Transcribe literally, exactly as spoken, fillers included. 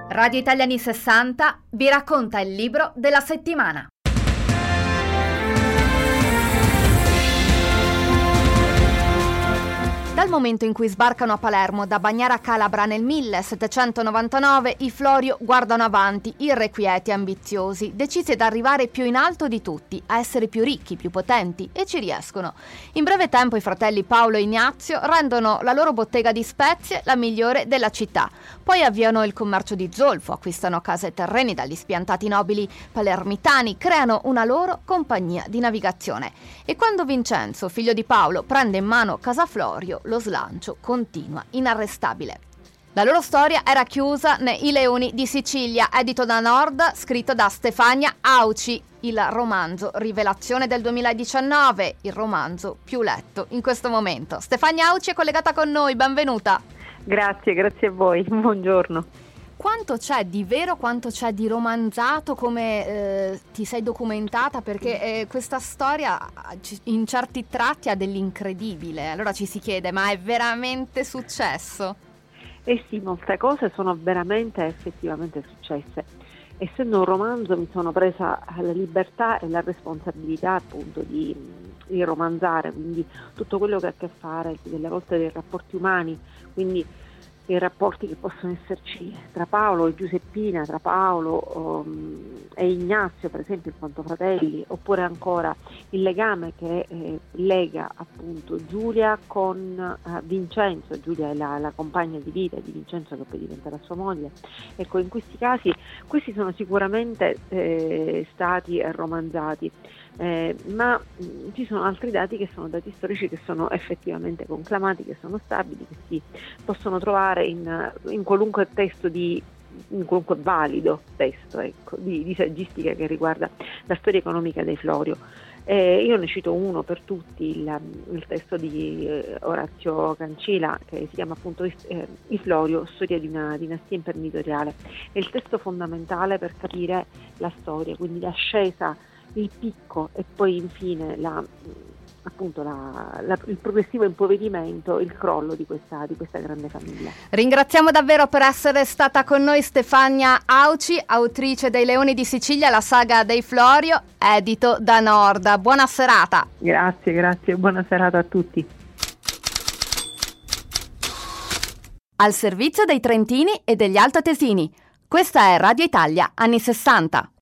Radio Italia anni sessanta vi racconta il libro della settimana. Dal momento in cui sbarcano a Palermo da Bagnara Calabra nel millesettecentonovantanove, i Florio guardano avanti, irrequieti e ambiziosi, decisi ad arrivare più in alto di tutti, a essere più ricchi, più potenti, e ci riescono. In breve tempo i fratelli Paolo e Ignazio rendono la loro bottega di spezie la migliore della città. Poi avviano il commercio di zolfo, acquistano case e terreni dagli spiantati nobili palermitani, creano una loro compagnia di navigazione. E quando Vincenzo, figlio di Paolo, prende in mano Casa Florio, lo slancio continua inarrestabile. La loro storia era chiusa nei I Leoni di Sicilia, edito da Nord, scritto da Stefania Auci, il romanzo rivelazione del duemiladiciannove, il romanzo più letto in questo momento. Stefania Auci è collegata con noi, benvenuta. Grazie, grazie a voi, buongiorno. Quanto c'è di vero, quanto c'è di romanzato, come eh, ti sei documentata? Perché eh, questa storia in certi tratti ha dell'incredibile. Allora ci si chiede, ma è veramente successo? Eh sì, molte cose sono veramente effettivamente successe. Essendo un romanzo mi sono presa la libertà e la responsabilità appunto di, di romanzare, quindi tutto quello che ha a che fare delle volte dei rapporti umani, quindi i rapporti che possono esserci tra Paolo e Giuseppina, tra Paolo um, e Ignazio per esempio in quanto fratelli, oppure ancora il legame che eh, lega appunto Giulia con uh, Vincenzo. Giulia è la, la compagna di vita di Vincenzo che poi diventerà sua moglie. Ecco, in questi casi questi sono sicuramente eh, stati romanzati. Eh, ma mh, ci sono altri dati che sono dati storici che sono effettivamente conclamati, che sono stabili, che si possono trovare in, in qualunque testo di in qualunque valido testo ecco, di, di saggistica che riguarda la storia economica dei Florio. Eh, io ne cito uno per tutti, il, il testo di eh, Orazio Cancila che si chiama appunto eh, I Florio, storia di una dinastia imprenditoriale. È il testo fondamentale per capire la storia, quindi l'ascesa, il picco e poi infine la, appunto la, la, il progressivo impoverimento, il crollo di questa, di questa grande famiglia. Ringraziamo davvero per essere stata con noi Stefania Auci, autrice dei Leoni di Sicilia, la saga dei Florio, edito da Nord. Buona serata. Grazie, grazie, buona serata a tutti. Al servizio dei trentini e degli altoatesini. Questa è Radio Italia anni sessanta.